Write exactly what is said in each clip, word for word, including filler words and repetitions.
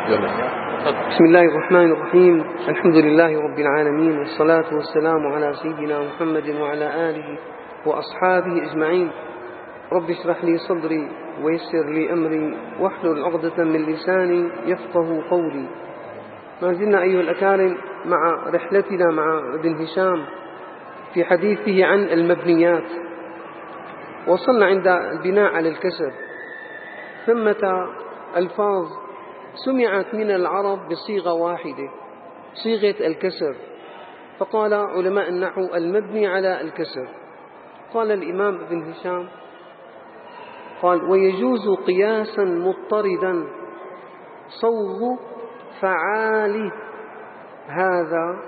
بسم الله الرحمن الرحيم. الحمد لله رب العالمين، والصلاة والسلام على سيدنا محمد وعلى آله وأصحابه أجمعين. رب اشرح لي صدري ويسر لي أمري واحلل عقدة من لساني يفقه قولي. ما زلنا أيها الأكارم مع رحلتنا مع ابن هشام في حديثه عن المبنيات. وصلنا عند البناء على الكسر. ثمة ألفاظ سمعت من العرب بصيغة واحدة، صيغة الكسر. فقال علماء النحو المبني على الكسر. قال الإمام ابن هشام قال: ويجوز قياسا مضطردا صوغ فعال هذا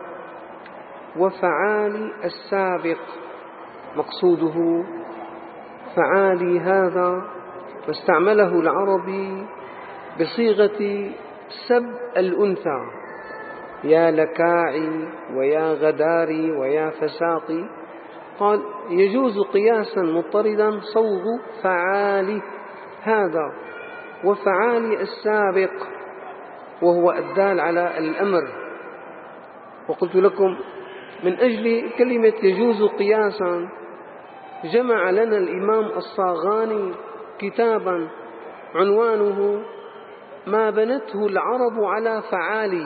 وفعال السابق. مقصوده فعال هذا، واستعمله العربي بصيغة سب الأنثى: يا لكاعي ويا غداري ويا فساقي. قال: يجوز قياسا مضطردا صوغ فعال هذا وفعال السابق، وهو الدال على الأمر. وقلت لكم من أجل كلمة يجوز قياسا جمع لنا الإمام الصاغاني كتابا عنوانه ما بنته العرب على فعالي.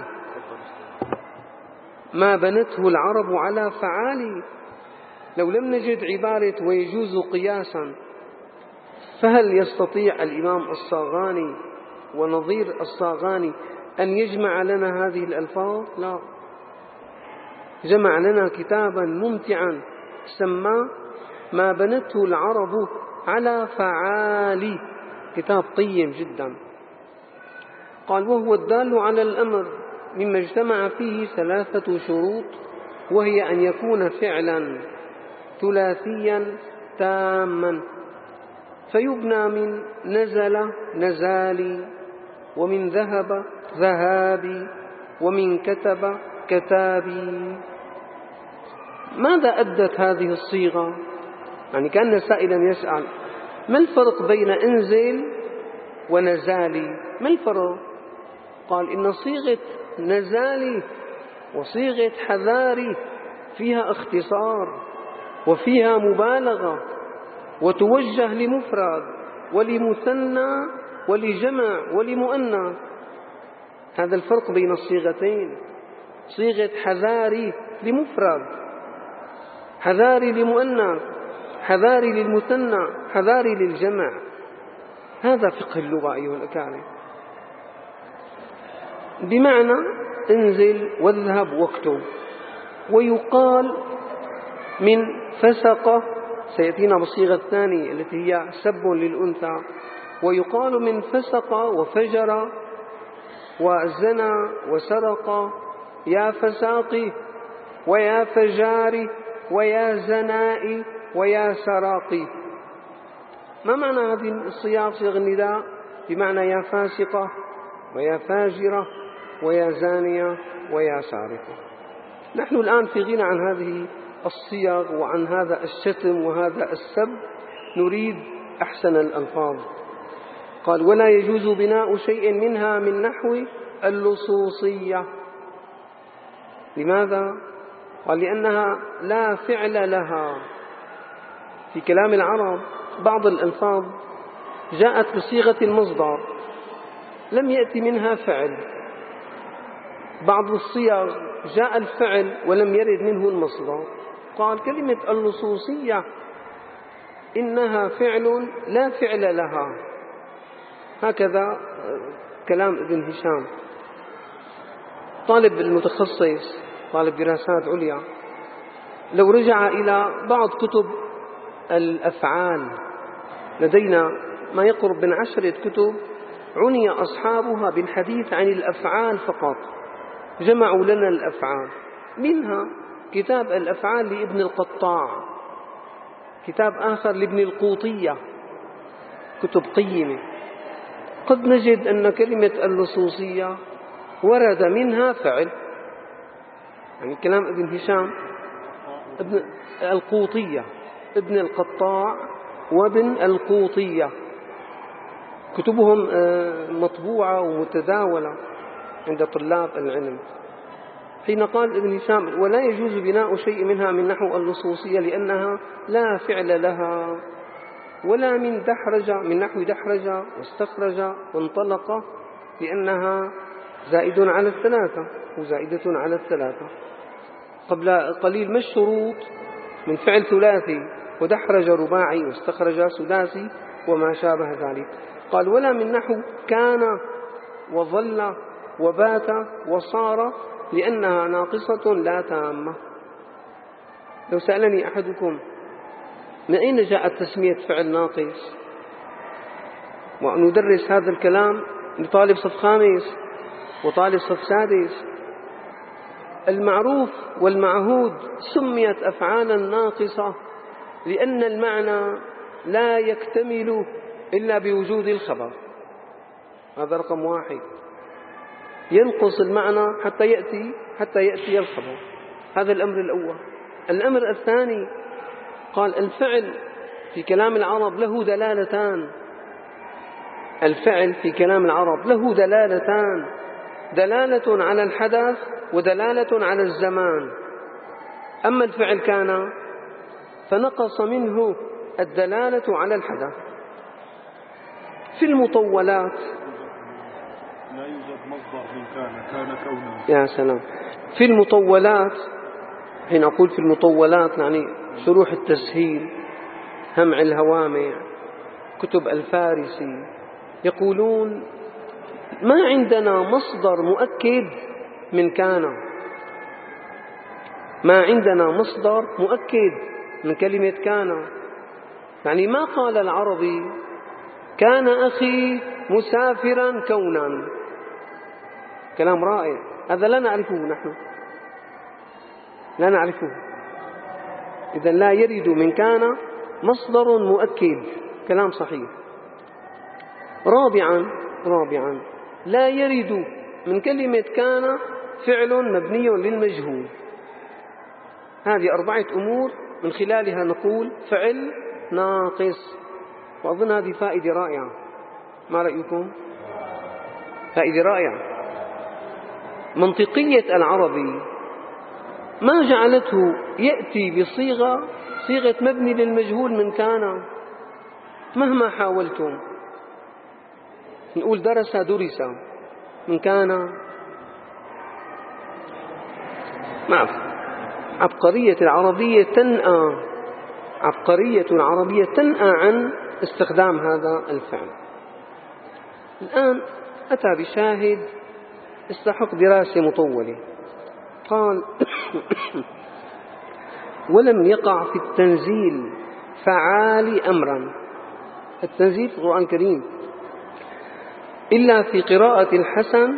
ما بنته العرب على فعالي. لو لم نجد عبارة ويجوز قياسا، فهل يستطيع الإمام الصاغاني ونظير الصاغاني أن يجمع لنا هذه الألفاظ؟ لا. جمع لنا كتابا ممتعا سماه ما بنته العرب على فعالي، كتاب قيم جدا. قال: وهو الدال على الأمر مما اجتمع فيه ثلاثة شروط، وهي أن يكون فعلا ثلاثيا تاما، فيبنى من نزل نزالي، ومن ذهب ذهابي، ومن كتب كتابي. ماذا أدت هذه الصيغة؟ يعني كأن سائلا يسأل: ما الفرق بين انزل ونزالي؟ ما الفرق؟ قال: إن صيغة نزالي وصيغة حذاري فيها اختصار وفيها مبالغة، وتوجه لمفرد ولمثنى ولجمع ولمؤنث. هذا الفرق بين الصيغتين. صيغة حذاري لمفرد، حذاري لمؤنث، حذاري للمثنى، حذاري للجمع. هذا فقه اللغة أيها الأكارم. بمعنى انزل واذهب واكتب. ويقال من فسق، سيأتينا بالصيغة الثانية التي هي سب للأنثى. ويقال من فسق وفجر وزنى وسرق: يا فساقي ويا فجاري ويا زنائي ويا سراقي. ما معنى هذه الصيغ؟ صيغ النداء بمعنى يا فاسقة ويا فاجرة ويا زانية ويا سارقة. نحن الآن في غنى عن هذه الصيغ وعن هذا الشتم وهذا السب، نريد أحسن الألفاظ. قال: ولا يجوز بناء شيء منها من نحو اللصوصية. لماذا؟ قال: لأنها لا فعل لها. في كلام العرب بعض الألفاظ جاءت بصيغة المصدر لم يأتي منها فعل، بعض الصيغ جاء الفعل ولم يرد منه المصدر. قال: كلمة اللصوصية إنها فعل لا فعل لها. هكذا كلام ابن هشام. طالب المتخصص، طالب دراسات عليا، لو رجع إلى بعض كتب الأفعال، لدينا ما يقرب من عشرة كتب عني أصحابها بالحديث عن الأفعال فقط، جمعوا لنا الأفعال. منها كتاب الأفعال لابن القطاع، كتاب آخر لابن القوطية، كتب قيمة. قد نجد أن كلمة اللصوصية ورد منها فعل، يعني كلام ابن هشام، ابن القوطية، ابن القطاع وابن القوطية، كتبهم مطبوعة ومتداولة. عند طلاب العلم، حين قال ابن هشام: ولا يجوز بناء شيء منها من نحو اللصوصية لأنها لا فعل لها، ولا من دحرج من نحو دحرج واستخرج وانطلق لأنها زائد على الثلاثة وزائدة على الثلاثة. قبل قليل ما الشروط من فعل ثلاثي ودحرج رباعي واستخرج سداسي وما شابه ذلك؟ قال: ولا من نحو كان وظل وبات وصار لأنها ناقصة لا تامة. لو سألني أحدكم من أين جاءت تسمية فعل ناقص، وندرس هذا الكلام لطالب صف خامس وطالب صف سادس، المعروف والمعهود سميت أفعالا ناقصة لأن المعنى لا يكتمل إلا بوجود الخبر. هذا رقم واحد، ينقص المعنى حتى يأتي حتى يأتي الخبر. هذا الأمر الأول. الأمر الثاني، قال: الفعل في كلام العرب له دلالتان. الفعل في كلام العرب له دلالتان، دلالة على الحدث ودلالة على الزمان. أما الفعل كان فنقص منه الدلالة على الحدث. في المطولات لا يوجد مصدر من كان كان كونه. يا سلام. في المطولات، حين أقول في المطولات يعني شروح التسهيل، همع الهوامع، كتب الفارسي، يقولون ما عندنا مصدر مؤكد من كان، ما عندنا مصدر مؤكد من كلمة كان. يعني ما قال العربي: كان أخي مسافرا كونا. كلام رائع، هذا لا نعرفه نحن، لا نعرفه. إذا لا يرد من كان مصدر مؤكد، كلام صحيح. رابعا رابعا لا يرد من كلمة كان فعل مبني للمجهول. هذه أربعة أمور من خلالها نقول فعل ناقص، وأظن هذه فائدة رائعة. ما رأيكم؟ فائدة رائعة. منطقية العربي ما جعلته يأتي بصيغة صيغة مبني للمجهول من كان. مهما حاولتم، نقول درس درس من كان، ما عبقرية العربية تنأى عبقرية العربية تنأى عن استخدام هذا الفعل. الآن أتى بشاهد استحق دراسة مطولة. قال: ولم يقع في التنزيل فعال أمرا، التنزيل في القرآن الكريم، إلا في قراءة الحسن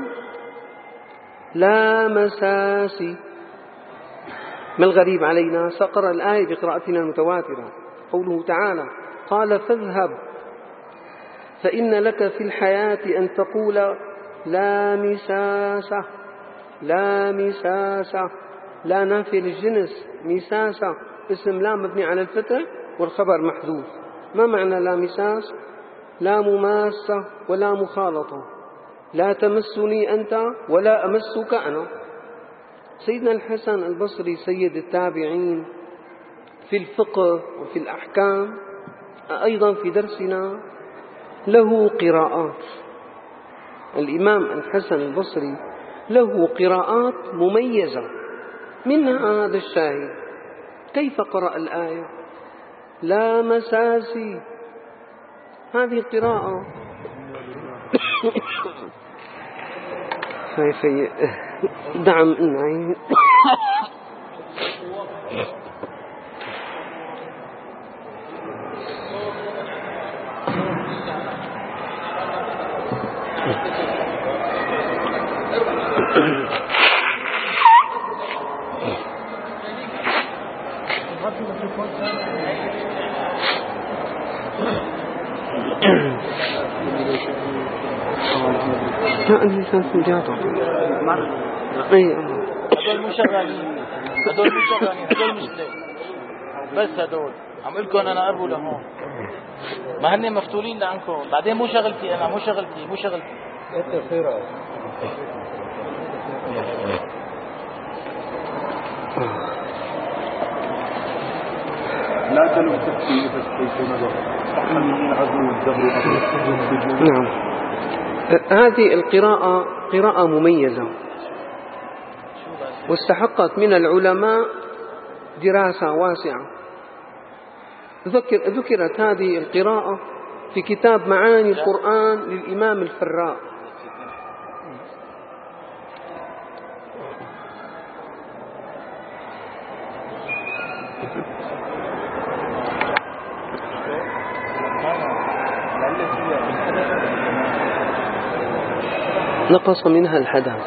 لا مساسي. ما الغريب علينا؟ سأقرأ الآية بقراءتنا المتواترة. قوله تعالى: قال: فاذهب فإن لك في الحياة أن تقول لا مساسة. لا مساسة، لا نافي للجنس، مساسة اسم لا مبني على الفتح والخبر محذوف. ما معنى لا مساس؟ لا مماسة ولا مخالطة، لا تمسني أنت ولا أمسك أنا. سيدنا الحسن البصري سيد التابعين في الفقه وفي الأحكام، أيضا في درسنا له قراءات. الإمام الحسن البصري له قراءات مميزة، منها هذا الشاهد. كيف قرأ الآية؟ لا مساسي. هذه القراءة في دعم النعيم. لا الإنسان سجاطة. أي هدول مو شغالين، هدول مو شغالين، هدول مشكلة. بس هدول عم لكم أنا أبو لهون، ما هن مفتولين لعنكم. بعدين مو شغلتي أنا، مو شغلتي مو شغلتي. لا تلو تكفي تكفي نظر من عدو الدهر. نعم. هذه القراءة قراءة مميزة واستحقت من العلماء دراسة واسعة. ذكر ذكرت هذه القراءة في كتاب معاني القرآن للإمام الفراء. نقص منها الحدث،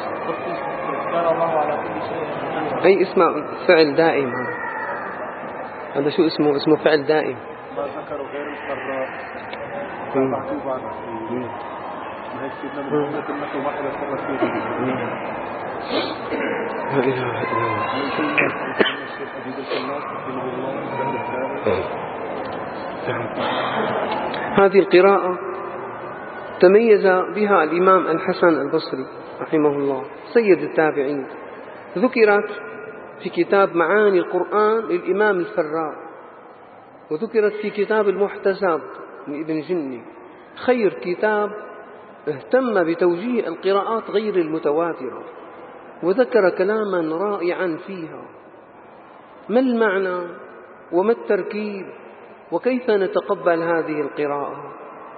أي اسم فعل دائم. هذا شو اسمه؟ اسمه فعل دائم. ما ذكروا غير القراء معطوف عنه. ما هيك سيدنا من قلة النحو ما حدا سرت فيه. لا إله إلا الله. هذه القراءة تميز بها الإمام الحسن البصري رحمه الله سيد التابعين. ذكرت في كتاب معاني القرآن للإمام الفراء، وذكرت في كتاب المحتسب لابن جني، خير كتاب اهتم بتوجيه القراءات غير المتواترة، وذكر كلاما رائعا فيها. ما المعنى وما التركيب وكيف نتقبل هذه القراءة؟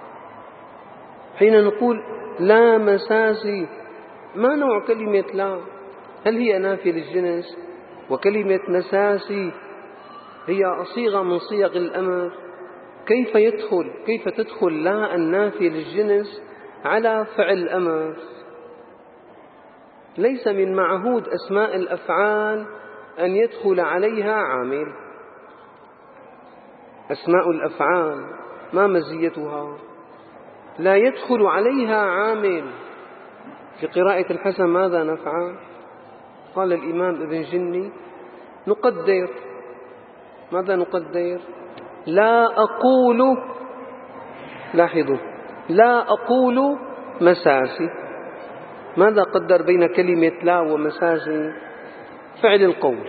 حين نقول لا مساسي، ما نوع كلمة لا؟ هل هي نافية للجنس؟ وكلمة مساسي هي صيغة من صيغ الأمر. كيف يدخل كيف تدخل لا النافية للجنس على فعل الأمر؟ ليس من معهود أسماء الأفعال أن يدخل عليها عامل. أسماء الأفعال ما مزيتها؟ لا يدخل عليها عامل. في قراءة الحسن ماذا نفعل؟ قال الإمام ابن جني نقدر. ماذا نقدر؟ لا أقول، لاحظوا، لا أقول مساسي. ماذا قدر بين كلمة لا ومساسي؟ فعل القول.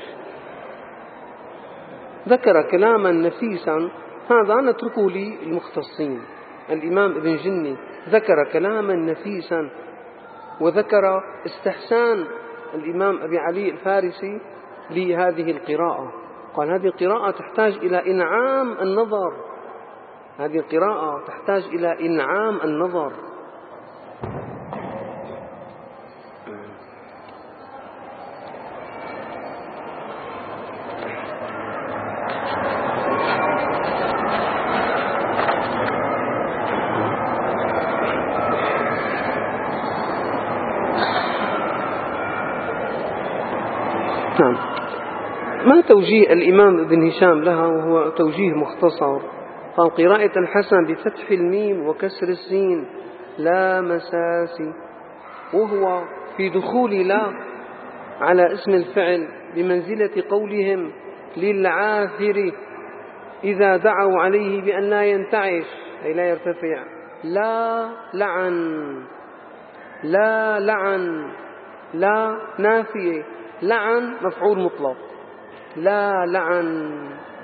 ذكر كلاما نفيسا، هذا نتركه للمختصين. الإمام ابن جني ذكر كلاما نفيسا، وذكر استحسان الإمام أبي علي الفارسي لهذه القراءة. قال هذه القراءة تحتاج إلى إنعام النظر، هذه القراءة تحتاج إلى إنعام النظر. نعم. ما توجيه الإمام ابن هشام لها؟ وهو توجيه مختصر. قال قراءة الحسن بفتح الميم وكسر السين لا مساسي، وهو في دخول لا على اسم الفعل بمنزلة قولهم للعاثر إذا دعوا عليه بأن لا ينتعش أي لا يرتفع. لا لعن، لا لعن، لا نافية، لعن مفعول مطلق، لا لعن.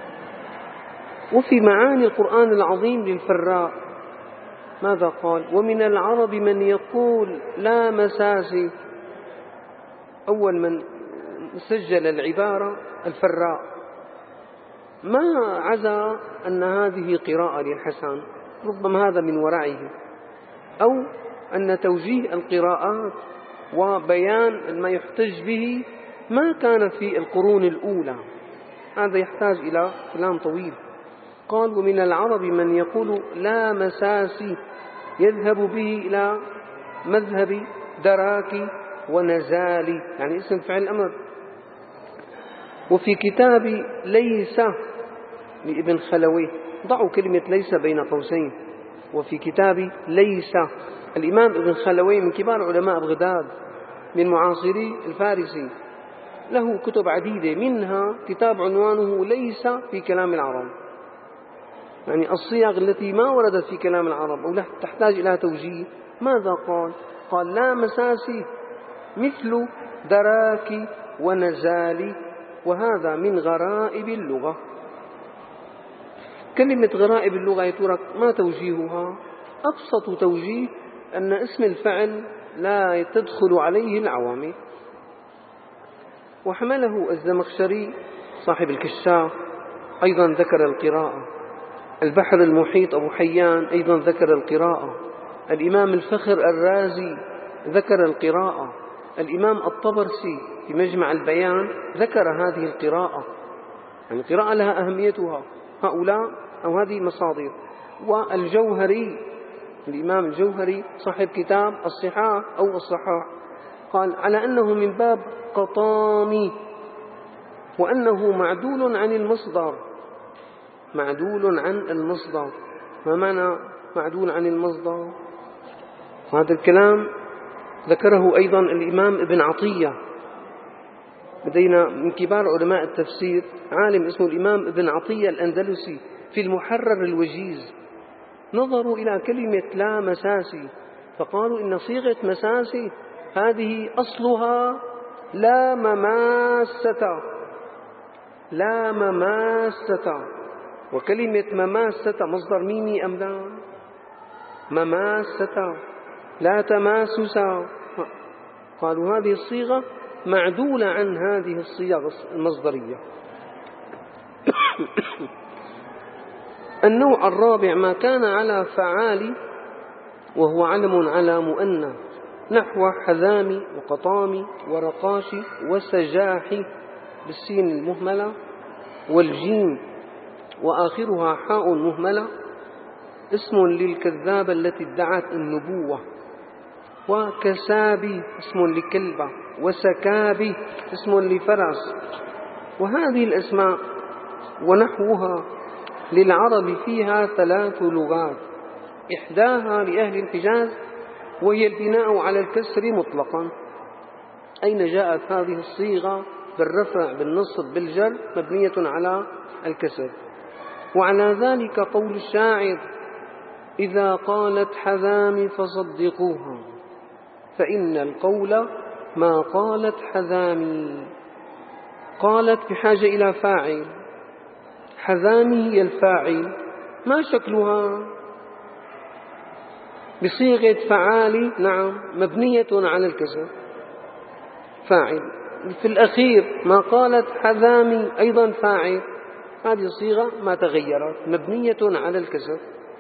وفي معاني القرآن العظيم للفراء ماذا قال؟ ومن العرب من يقول لا مساسي. أول من سجل العبارة الفراء. ما عزى أن هذه قراءة للحسن، ربما هذا من ورعه، أو أن توجيه القراءات وبيان ما يحتج به ما كان في القرون الأولى. هذا يحتاج إلى كلام طويل. قال ومن العرب من يقول لا مساسي يذهب به إلى مذهب دراكي ونزالي، يعني اسم فعل الأمر. وفي كتاب ليس لابن خلوي، ضعوا كلمة ليس بين قوسين. وفي كتاب ليس، الإمام ابن خلوي من كبار علماء بغداد من معاصري الفارسي، له كتب عديدة، منها كتاب عنوانه ليس في كلام العرب، يعني الصيغ التي ما وردت في كلام العرب أو تحتاج إلى توجيه. ماذا قال؟ قال لا مساسي مثل دراك ونزال، وهذا من غرائب اللغة. كلمة غرائب اللغة يترك ما توجيهها؟ أبسط توجيه أن اسم الفعل لا تدخل عليه العوامل. وحمله الزمخشري صاحب الكشاف أيضا ذكر القراءة، البحر المحيط أبو حيان أيضا ذكر القراءة، الإمام الفخر الرازي ذكر القراءة، الإمام الطبرسي في مجمع البيان ذكر هذه القراءة. يعني القراءة لها أهميتها، هؤلاء أو هذه مصادر. والجوهري الإمام الجوهري صاحب كتاب الصحاح أو الصحاح قال على أنه من باب قطامي، وأنه معدول عن المصدر. معدول عن المصدر، ما معنى معدول عن المصدر؟ هذا الكلام ذكره أيضا الإمام ابن عطية، لدينا من كبار علماء التفسير عالم اسمه الإمام ابن عطية الأندلسي في المحرر الوجيز، نظروا إلى كلمة لا مساسي فقالوا إن صيغة مساسي هذه أصلها لا مماسة، لا مماسة، وكلمة مماسة مصدر ميمي أم لا؟ مماسة لا تماسسا. قالوا هذه الصيغة معدولة عن هذه الصيغة المصدرية. النوع الرابع ما كان على فعال وهو علم على مؤنث، نحو حذامي وقطامي ورقاشي وسجاحي بالسين المهملة والجيم وآخرها حاء مهملة، اسم للكذابة التي ادعت النبوة، وكسابي اسم لكلبة، وسكابي اسم لفرس. وهذه الأسماء ونحوها للعرب فيها ثلاث لغات، إحداها لأهل الحجاز وهي البناء على الكسر مطلقا. أين جاءت هذه الصيغة؟ بالرفع بالنصب بالجر مبنية على الكسر. وعلى ذلك قول الشاعر إذا قالت حذامي فصدقوها فإن القول ما قالت حذامي. قالت بحاجة إلى فاعل، حذامي هي الفاعل، ما شكلها؟ بصيغة فعالي، نعم مبنية على الكسر فاعل. في الأخير ما قالت حذامي أيضا فاعل، هذه الصيغة ما تغيرت مبنية على الكسر.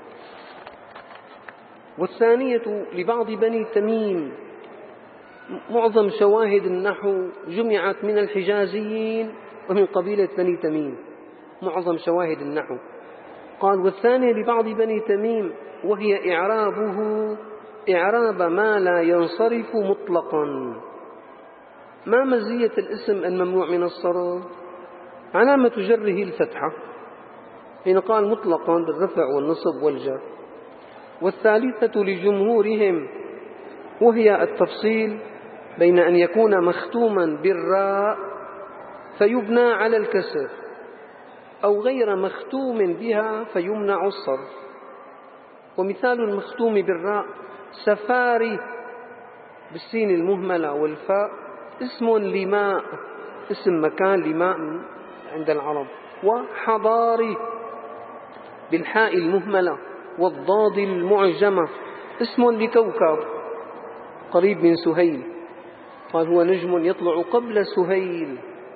والثانية لبعض بني تميم، معظم شواهد النحو جمعت من الحجازيين ومن قبيلة بني تميم، معظم شواهد النحو. قال والثانية لبعض بني تميم وهي إعرابه إعراب ما لا ينصرف مطلقا. ما مزية الاسم الممنوع من الصرف؟ علامة جره الفتحة، حين قال مطلقا بالرفع والنصب والجر. والثالثة لجمهورهم وهي التفصيل بين أن يكون مختوما بالراء فيبنى على الكسر أو غير مختوم بها فيمنع الصرف. ومثال المختوم بالراء سفاري بالسين المهملة والفاء اسم لماء، اسم مكان لماء عند العرب. وحضاري بالحاء المهملة والضاد المعجمة اسم لكوكب قريب من سهيل، قال هو نجم يطلع قبل سهيل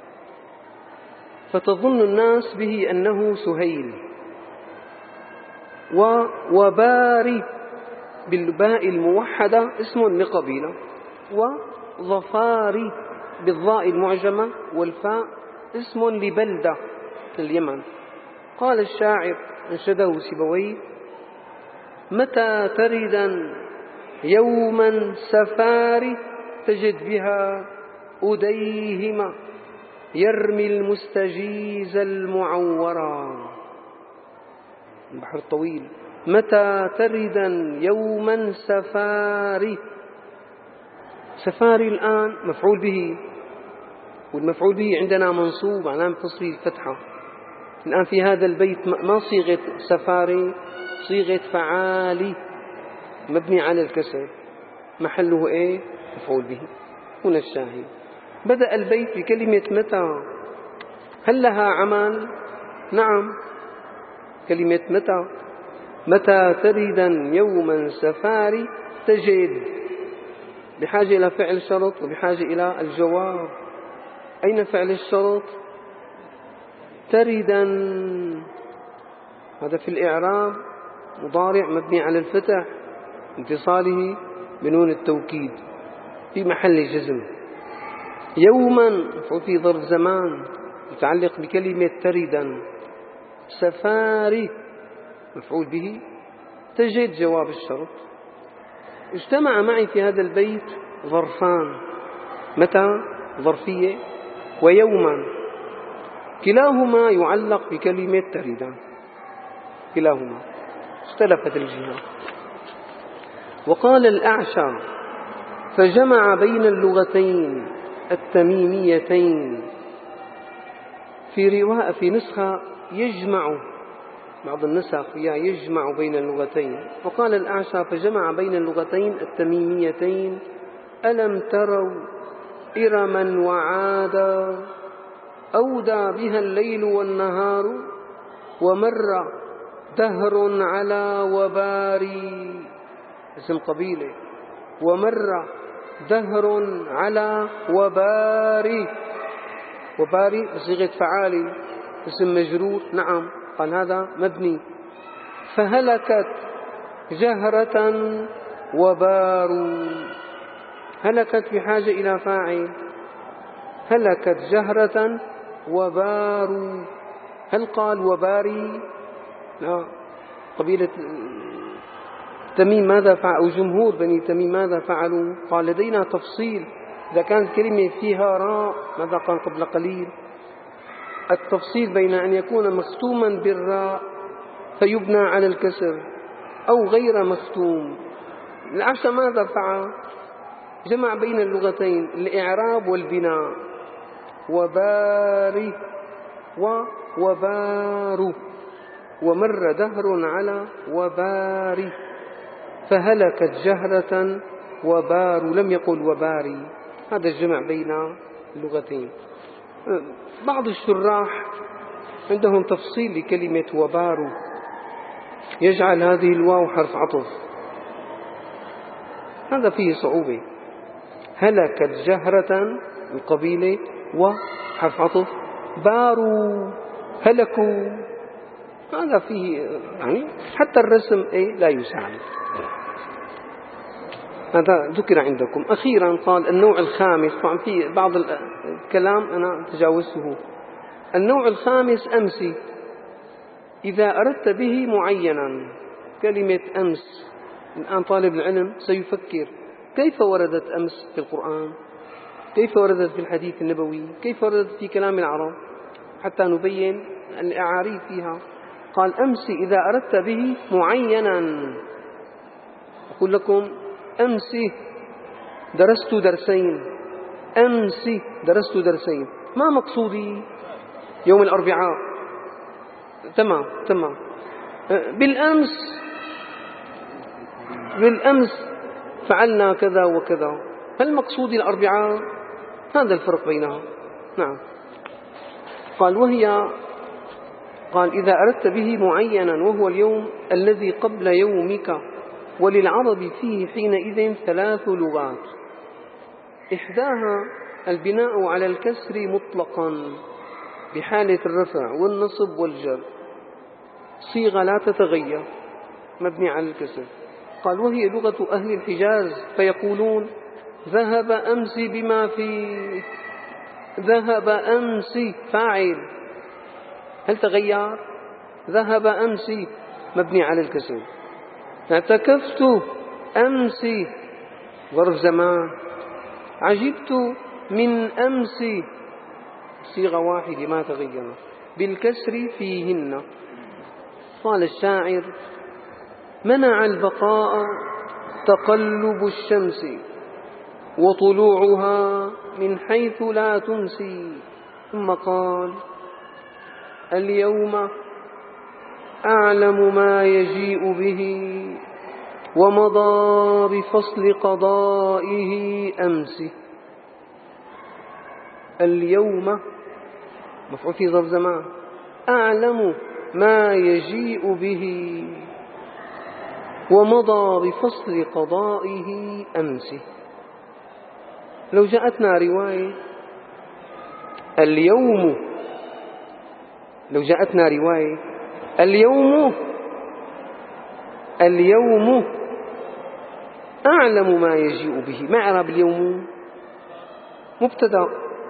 فتظن الناس به أنه سهيل. ووباري بالباء الموحدة اسم لقبيلة. وظفاري بالضاء المعجمة والفاء اسم لبلدة في اليمن. قال الشاعر أنشده سيبويه متى تردا يوما سفاري تجد بها أديهما يرمي المستجيز المعورا. البحر الطويل. متى تردا يوما سفاري، سفاري الآن مفعول به، والمفعول به عندنا منصوب علامة نصبه الفتحة. الآن في هذا البيت ما صيغة سفاري، صيغة فعالي مبني على الكسر، محله ايه؟ مفعول به. هنا الشاهد بدأ البيت بكلمة متى. هل لها عمل؟ نعم، كلمة متى. متى تردا يوما سفاري تجد، بحاجة إلى فعل شرط وبحاجة إلى الجواب. أين فعل الشرط؟ تردا، هذا في الإعراب مضارع مبني على الفتح اتصاله بنون التوكيد في محل جزم. يوما مفعول في ظرف زمان متعلق بكلمة تردا. سفاري مفعول به. تجد جواب الشرط. اجتمع معي في هذا البيت ظرفان، متى ظرفية ويوما، كلاهما يعلق بكلمة تردا، كلاهما اختلفت الجهات. وقال الأعشى فجمع بين اللغتين التميميتين، في رواية في نسخة يجمع، بعض النسخ يجمع بين اللغتين. وقال الأعشى فجمع بين اللغتين التميميتين. ألم تروا إرما وعادا أودى بها الليل والنهار ومر دهر على وباري، اسم قبيلة، ومر دهر على وباري، وباري بصيغة فعالي اسم مجرور. نعم، قال هذا مبني. فهلكت جهرة وباروا، هلكت بحاجة إلى فاعل، هلكت جهرة وباروا. هل قال وباري؟ لا. قبيلة تميم ماذا فعل، أو جمهور بني تميم ماذا فعلوا؟ قال لدينا تفصيل. إذا كانت كلمة فيها راء ماذا قال قبل قليل؟ التفصيل بين أن يكون مختوما بالراء فيبنى على الكسر أو غير مختوم. الأعشى ماذا فعل؟ جمع بين اللغتين الإعراب والبناء. وباري ووبار، ومر دهر على وباري. فهلكت جهرة وبار، لم يقل وباري. هذا الجمع بين اللغتين. بعض الشراح عندهم تفصيل لكلمة وبار، يجعل هذه الواو حرف عطف، هذا فيه صعوبة. هلكت جهرة القبيلة وحرف عطف، باروا هلكوا، هذا فيه يعني حتى الرسم ايه لا يساعد. هذا ذكر عندكم. أخيرا قال النوع الخامس، طبعا في بعض الكلام أنا تجاوزته. النوع الخامس أمسي، إذا أردت به معينا. كلمة أمس، الآن طالب العلم سيفكر كيف وردت أمس في القرآن، كيف وردت في الحديث النبوي، كيف وردت في كلام العرب، حتى نبين الأعاريف فيها. قال أمسي إذا أردت به معينا. أقول لكم أمسي درست درسين، أمسي درست درسين، ما مقصودي؟ يوم الأربعاء، تمام تمام. بالأمس بالأمس فعلنا كذا وكذا، هل مقصودي الأربعاء؟ هذا الفرق بينها. نعم. قال وهي، قال إذا أردت به معينا وهو اليوم الذي قبل يومك. وللعرب فيه حينئذ ثلاث لغات، إحداها البناء على الكسر مطلقا بحالة الرفع والنصب والجر، صيغة لا تتغير مبني على الكسر. قال وهي لغة أهل الحجاز، فيقولون ذهب أمسي بما فيه، ذهب أمسي فاعل، هل تغير؟ ذهب أمسي مبني على الكسر. اعتكفت أمسي ظرف زمان، عجبت من أمسي صيغة واحدة ما تغيرت بالكسر فيهن. قال الشاعر منع البقاء تقلب الشمس وطلوعها من حيث لا تمسي. ثم قال اليوم أعلم ما يجيء به ومضى بفصل قضائه أمسي. اليوم مفعول في ظرف زمان، أعلم ما يجيء به ومضى بفصل قضائه أمس. لو جاءتنا رواية اليوم لو جاءتنا رواية اليوم اليوم أعلم ما يجيء به، ما إعراب اليوم؟ مبتدأ.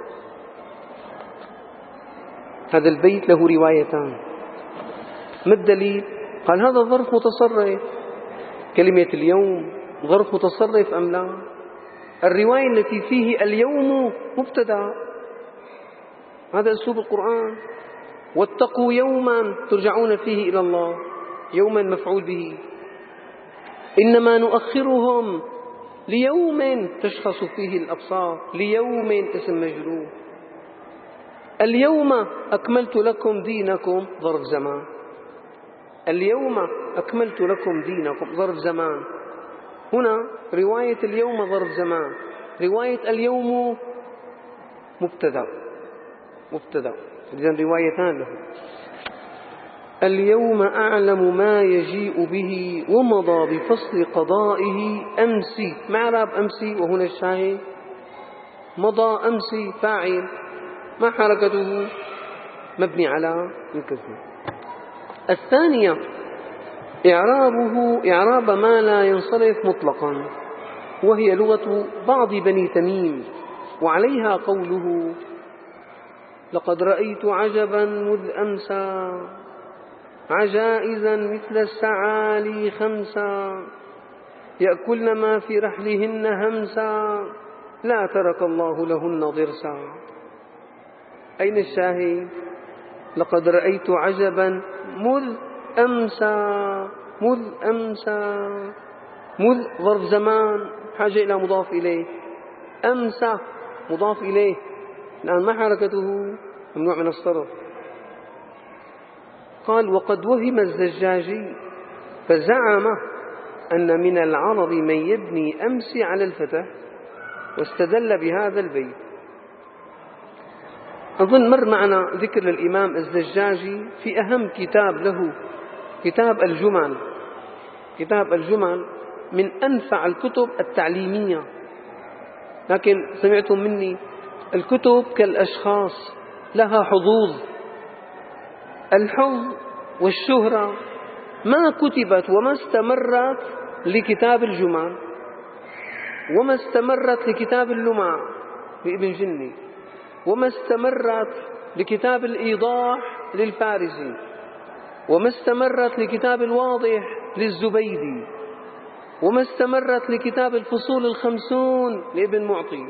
هذا البيت له روايتان، ما الدليل؟ قال هذا ظرف متصرف. كلمة اليوم ظرف متصرف أم لا؟ الرواية التي فيه اليوم مبتدأ، هذا أسلوب القرآن. واتقوا يوما ترجعون فيه إلى الله، يوما مفعول به. إنما نؤخرهم ليوم تشخص فيه الأبصار، ليوم اسم مجرور. اليوم أكملت لكم دينكم ظرف زمان، اليوم أكملت لكم دينكم ظرف زمان. هنا رواية اليوم ظرف زمان، رواية اليوم مبتدأ مبتدأ إذن روايتان له. اليوم أعلم ما يجيء به ومضى بفصل قضائه أمسي. ما إعراب أمسي؟ وهنا الشاهد مضى أمسي فاعل، ما حركته؟ مبني على الكسر. الثانية إعرابه إعراب ما لا ينصرف مطلقا، وهي لغة بعض بني تميم، وعليها قوله لقد رأيت عجبا مذ أمسى عجائزا مثل السعالي خمسا يأكلن ما في رحلهن همسا لا ترك الله لهن ضرسا. أين الشاهد؟ لقد رأيت عجبا مذ أمسى مذ أمسى مذ ظرف زمان حاجة إلى مضاف إليه، أمسى مضاف إليه، الآن ما حركته؟ ممنوع من الصرف. قال وقد وهم الزجاجي فزعم أن من العرب من يبني أمسي على الفتح، واستدل بهذا البيت. أظن مر معنا ذكر للإمام الزجاجي في أهم كتاب له، كتاب الجمل. كتاب الجمل من أنفع الكتب التعليمية، لكن سمعتم مني الكتب كالأشخاص لها حظوظ. الحظ والشهرة ما كتبت وما استمرت لكتاب الجمل، وما استمرت لكتاب اللمع لابن جني، وما استمرت لكتاب الإيضاح للفارسي، وما استمرت لكتاب الواضح للزبيدي، وما استمرت لكتاب الفصول الخمسون لابن معطي.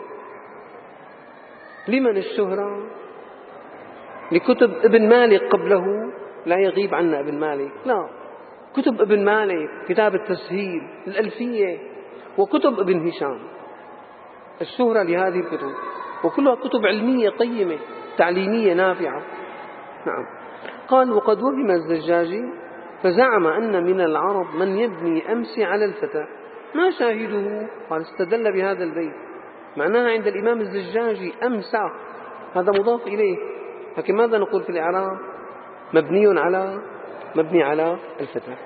لمن الشهرة؟ لكتب ابن مالك قبله، لا يغيب عنا ابن مالك، لا، كتب ابن مالك، كتاب التسهيل، الألفية، وكتب ابن هشام. الشهرة لهذه الكتب، وكلها كتب علمية قيمة تعليمية نافعة. نعم. قال وقد وهم الزجاجي فزعم أن من العرب من يبني أمسي على الفتى. ما شاهده؟ قال استدل بهذا البيت. معناها عند الإمام الزجاجي أمسى هذا مضاف إليه، لكن ماذا نقول في الإعراب؟ مبني على مبني على الفتح.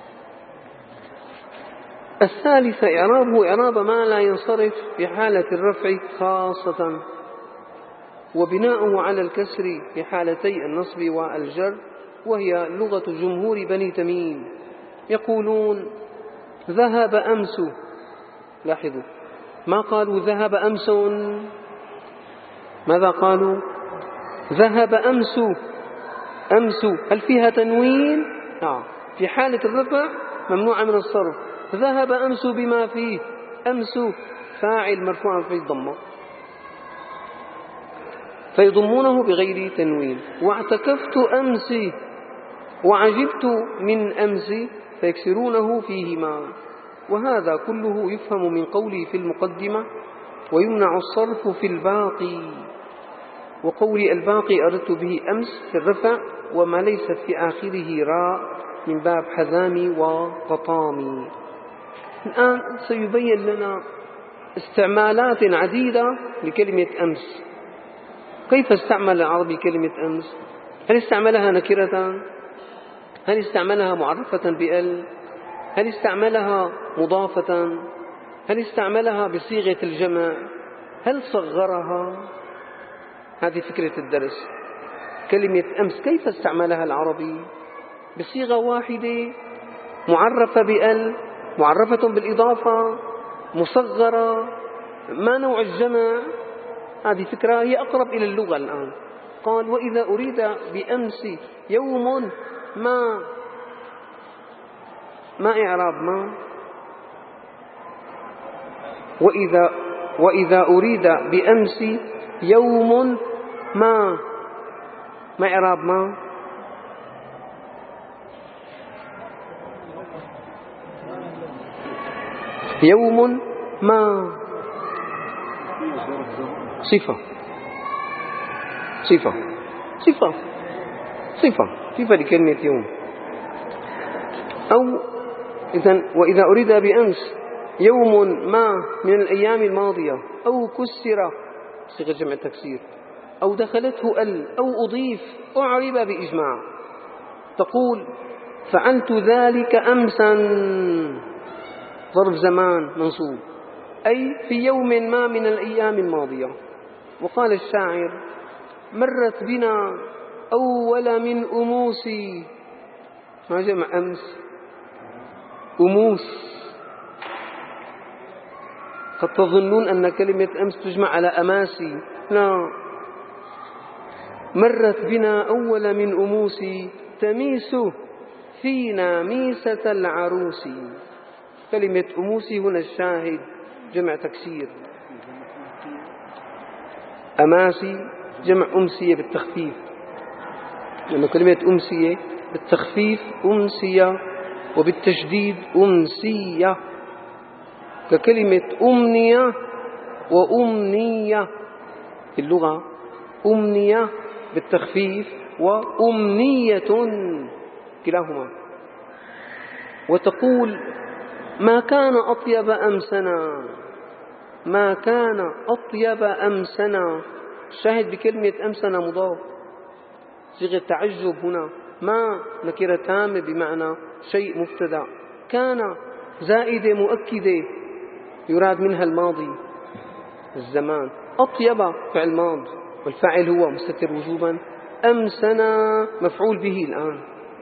الثالثة إعرابه إعراب ما لا ينصرف في حالة الرفع خاصة، وبناؤه على الكسر في حالتي النصب والجر، وهي لغة جمهور بني تميم. يقولون ذهب أمس، لاحظوا ما قالوا ذهب أمس، ماذا قالوا؟ ذهب أمس. أمس هل فيها تنوين؟ آه. في حالة الرفع ممنوعة من الصرف. ذهب أمس بما فيه، أمس فاعل مرفوع في الضمة، فيضمونه بغير تنوين. واعتكفت أمس وعجبت من أمس فيكسرونه فيهما. وهذا كله يفهم من قولي في المقدمة ويمنع الصرف في الباقي. وقولي الباقي أردت به أمس في الرفع وما ليس في آخره راء من باب حذامي وقطامي. الآن سيبين لنا استعمالات عديدة لكلمة أمس. كيف استعمل العربي كلمة أمس؟ هل استعملها نكرة؟ هل استعملها معرفة بأل؟ هل استعملها مضافة؟ هل استعملها بصيغة الجمع؟ هل صغرها؟ هذه فكرة الدرس. كلمة أمس كيف استعملها العربي؟ بصيغة واحدة معرفة بأل، معرفة بالإضافة، مصغرة، ما نوع الجمع؟ هذه فكرة هي أقرب إلى اللغة الآن. قال وإذا أريد بأمس يوم ما، ما إعراب ما؟ وإذا وإذا أريد بأمس يوم ما، ما إعراب ما؟ يوم ما صفة صفة صفة صفة صفة لكلمة يوم. أو إذن وإذا أريد بأمس يوم ما من الأيام الماضية، أو كسر صيغة جمع تكسير، أو دخلته ال، أو أضيف أعرب بإجماع. تقول فعلت ذلك أمسا، ظرف زمان منصوب، أي في يوم ما من الأيام الماضية. وقال الشاعر مرت بنا أول من أموسي، ما جمع أمس؟ أموس. قد تظنون أن كلمة أمس تجمع على أماسي، لا. مرت بنا أول من أموسي تميس فينا ميسة العروس. كلمة أموسي هنا الشاهد جمع تكسير. أماسي جمع أمسية بالتخفيف، لأن كلمة أمسية بالتخفيف أمسية، وبالتشديد أمسية، ككلمة أمنية وأمنية في اللغة. أمنية بالتخفيف وأمنية كلاهما. وتقول ما كان أطيب أمسنا، ما كان أطيب أمسنا. الشاهد بكلمة أمسنا مضاف، صيغة تعجب هنا. ما نكرة تامة بمعنى شيء مبتدأ، كان زائدة مؤكدة يراد منها الماضي الزمان. أطيب فعل ماض والفاعل هو مستتر وجوبا. أمسنا مفعول به الآن،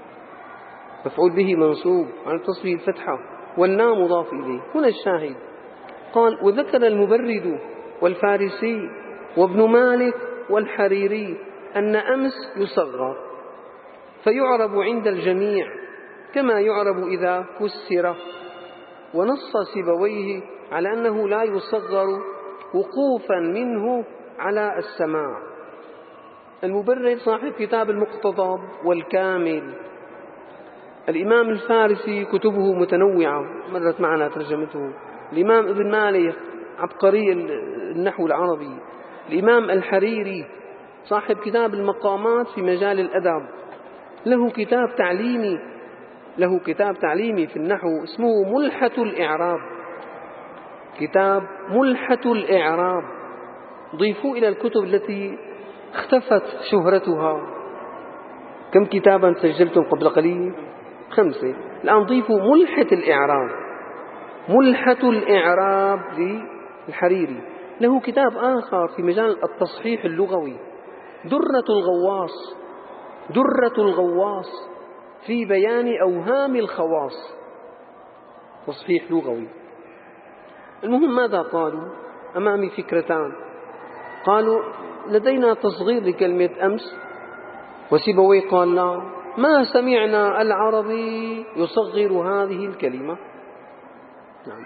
مفعول به منصوب على تصفيه الفتحة، والنام مضاف إليه. هنا الشاهد قال وذكر المبرد والفارسي وابن مالك والحريري أن أمس يصغر فيعرب عند الجميع كما يعرب إذا كسر. ونص سيبويه على أنه لا يصغر وقوفا منه على السماع. المبرد صاحب كتاب المقتضب والكامل. الإمام الفارسي كتبه متنوعة مرت معنا ترجمته. الإمام ابن مالك عبقري النحو العربي. الإمام الحريري صاحب كتاب المقامات في مجال الأدب، له كتاب تعليمي له كتاب تعليمي في النحو اسمه ملحة الإعراب. كتاب ملحة الإعراب. ضيفوا إلى الكتب التي اختفت شهرتها. كم كتابا سجلتم قبل قليل؟ خمسة. الآن ضيفوا ملحة الإعراب. ملحة الإعراب للحريري. له كتاب آخر في مجال التصحيح اللغوي، درة الغواص. درة الغواص في بيان أوهام الخواص، تصحيح لغوي. المهم ماذا قالوا؟ أمامي فكرتان. قالوا لدينا تصغير لكلمة أمس، وسيبويه قال لا، ما سمعنا العربي يصغر هذه الكلمة. نعم.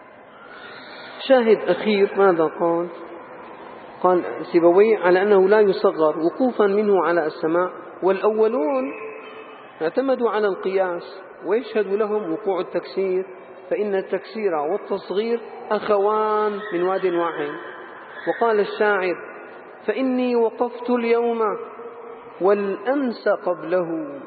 شاهد أخير ماذا قال؟ قال سيبويه على أنه لا يصغر وقوفا منه على السماء، والأولون اعتمدوا على القياس ويشهد لهم وقوع التكسير، فإن التكسير والتصغير أخوان من واد واحد. وقال الشاعر فإني وقفت اليوم والأمس قبله.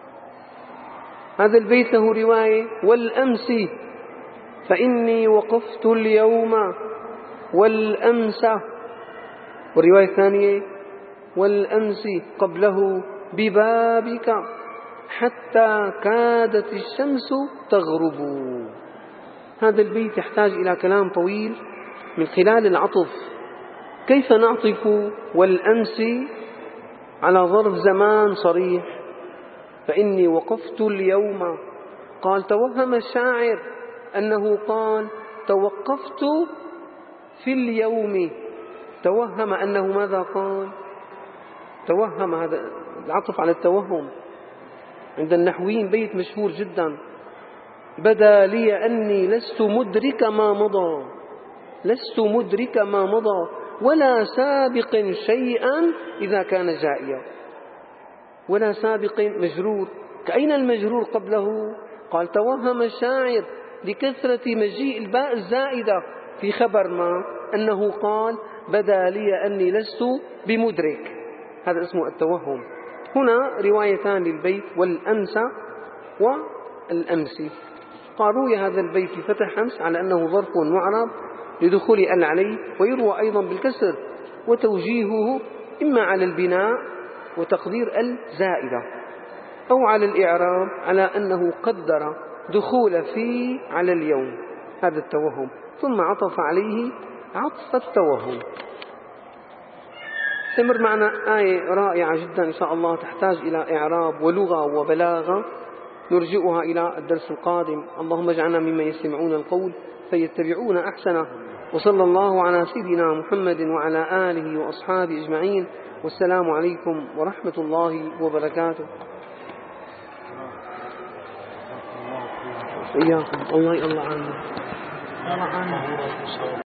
هذا البيت له رواية والأمس، فإني وقفت اليوم والأمس. والرواية الثانية والأمس قبله ببابك حتى كادت الشمس تغرب. هذا البيت يحتاج إلى كلام طويل من خلال العطف. كيف نعطف والأمس على ظرف زمان صريح؟ فإني وقفت اليوم، قال توهم الشاعر أنه قال توقفت في اليوم، توهم أنه ماذا قال؟ توهم. هذا العطف على التوهم. عند النحويين بيت مشهور جدا: بدا لي أني لست مدرك ما مضى، لست مدرك ما مضى ولا سابق شيئا إذا كان جائيا. ولا سابق مجرور، أين المجرور قبله؟ قال توهم الشاعر لكثرة مجيء الباء الزائدة في خبر ما أنه قال بدا لي أني لست بمدرك. هذا اسمه التوهم. هنا روايتان للبيت: والأمس والأمس. قال روي هذا البيت بفتح أمس على أنه ظرف معرب لدخول ال عليه، ويروى أيضا بالكسر، وتوجيهه إما على البناء وتقدير ال زائدة، أو على الإعراب على أنه قدر دخول في على اليوم. هذا التوهم. ثم عطف عليه عطف التوهم. استمر معنا آية رائعة جدا إن شاء الله، تحتاج إلى إعراب ولغة وبلاغة، نرجئها إلى الدرس القادم. اللهم اجعلنا ممن يستمعون القول فيتبعون أحسنه. وصلى الله على سيدنا محمد وعلى آله وأصحابه أجمعين. والسلام عليكم ورحمة الله وبركاته. إياكم. الله الله عنه. الله عنه.